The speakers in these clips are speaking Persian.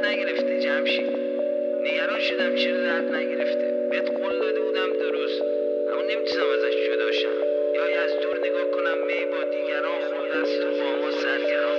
نگرفته جمشید. نگران شدم چرا درد نگرفته. بهت قول داده بودم درست، اما نمیتونم ازش جدا شم. یا از دور نگاه کنم می با دیگران خورده است و با ما سرگران.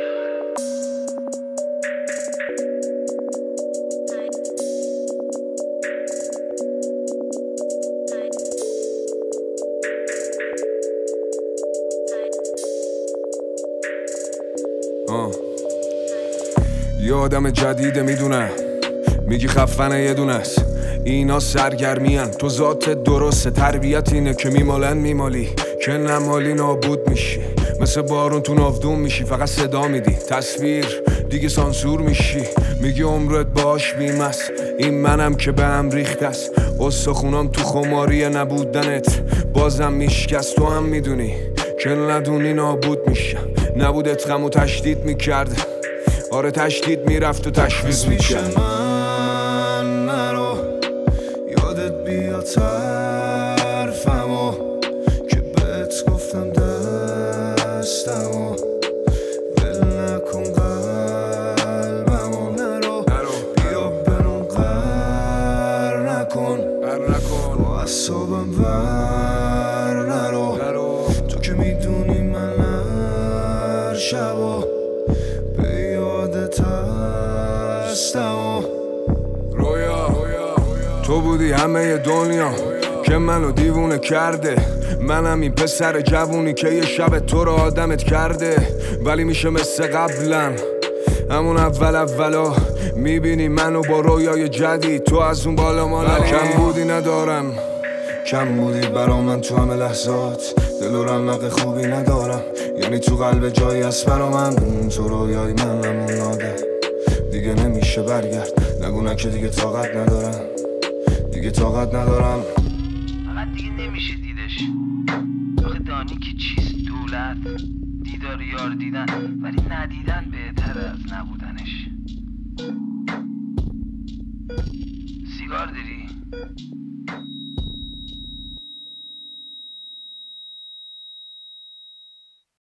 یه آدم جدیده میدونم، میگی خفنه یه دونه است. اینا سرگرمیان، تو ذاتت درسته. تربیت اینه که میمالن میمالی، که نمالی نابود میشی. مثل بارون تو ناودون میشی، فقط صدا میدی. تصویر دیگه سانسور میشی، میگی عمرت باش بیمست. این منم که به هم ریخته است، استخونام تو خماری نبودنت بازم میشکست. تو هم میدونی که ندونی نابود میشم. نبودت غمو تشدید میکرده، آره تشدید میرفت و تشویز میکرد. من نرو یادت بیا طرفمو که بهت گفتم دستمو ول نکن قلبمو. نرو بیا برون قر نکن با اصابم ور نرو. تو که میدونی من هر شبا به یادت هستم. تو بودی همه دنیا که منو دیوونه کرده. منم این پسر جوونی که یه شب تو رو آدمت کرده. ولی میشه مثل قبلا همون اولا میبینی منو با رویای جدید. تو از اون بالا مالا کم بودی ندارم، کم بودی برا من تو همه لحظات. دل و رمق خوبی ندارم، یعنی تو قلب جایی هست برا من. تو رویای من همون عادت دیگه نمیشه برگرد. نگو نه که دیگه طاقت ندارم، دیگه طاقت ندارم. فقط دیگه نمیشه دیدش. آخه دانی که چیست دولت؟ دیدار یار دیدن، ولی ندیدن بهتر از نبودنش. سیگار داری؟